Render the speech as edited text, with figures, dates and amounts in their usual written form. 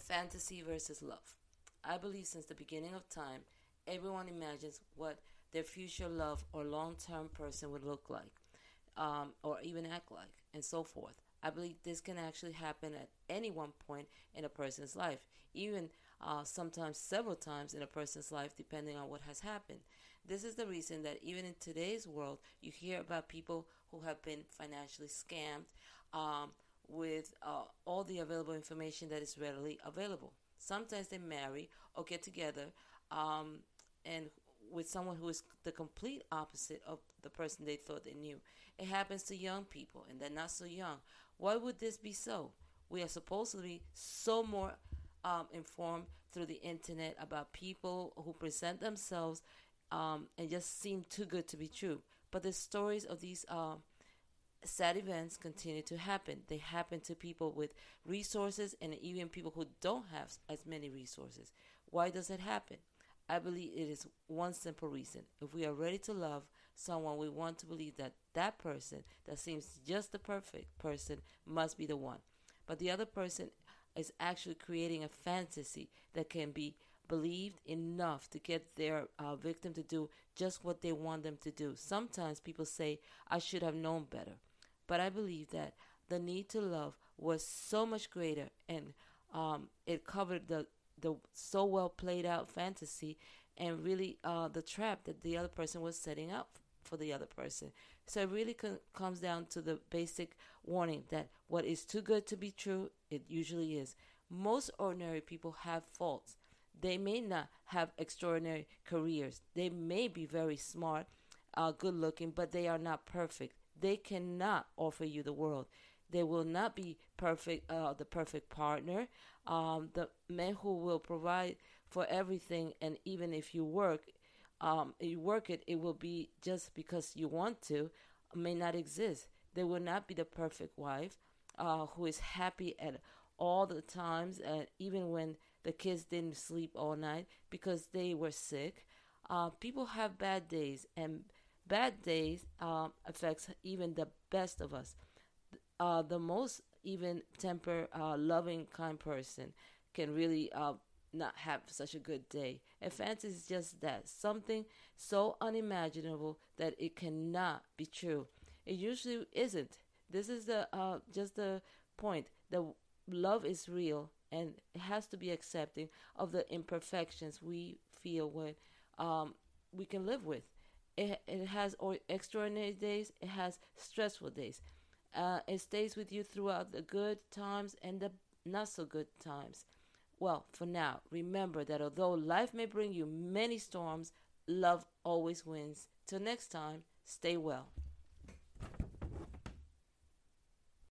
Fantasy versus love. I believe since the beginning of time, everyone imagines what their future love or long term person would look like, or even act like, and so forth. I believe this can actually happen at any one point in a person's life, even sometimes several times in a person's life, depending on what has happened. This is the reason that even in today's world, you hear about people who have been financially scammed, um, with all the available information that is readily available. Sometimes they marry or get together, um, and with someone who is the complete opposite of the person they thought they knew. It happens to young people, and they're not so young. Why would this be so? We are supposed to be so more informed through the internet about people who present themselves and just seem too good to be true. But the stories of these sad events continue to happen. They happen to people with resources and even people who don't have as many resources. Why does it happen? I believe it is one simple reason. If we are ready to love someone, we want to believe that that person that seems just the perfect person must be the one. But the other person is actually creating a fantasy that can be believed enough to get their victim to do just what they want them to do. Sometimes people say, I should have known better. But I believe that the need to love was so much greater, and it covered the so well played out fantasy and really the trap that the other person was setting up for the other person. So it really comes down to the basic warning that what is too good to be true, it usually is. Most ordinary people have faults. They may not have extraordinary careers. They may be very smart, good looking, but they are not perfect. They cannot offer you the world. They will not be perfect, the perfect partner. The man who will provide for everything, and even if you work it, it will be just because you want to, may not exist. They will not be the perfect wife, who is happy at all the times, even when the kids didn't sleep all night because they were sick. People have bad days, and bad days affects even the best of us. The most even temper loving kind person can really not have such a good day. And fantasy is just that, something so unimaginable that it cannot be true. It usually isn't. This is the just the point. The love is real, and it has to be accepting of the imperfections we feel when we can live with. It has extraordinary days. It has stressful days. It stays with you throughout the good times and the not so good times. Well, for now, remember that although life may bring you many storms, love always wins. Till next time, stay well.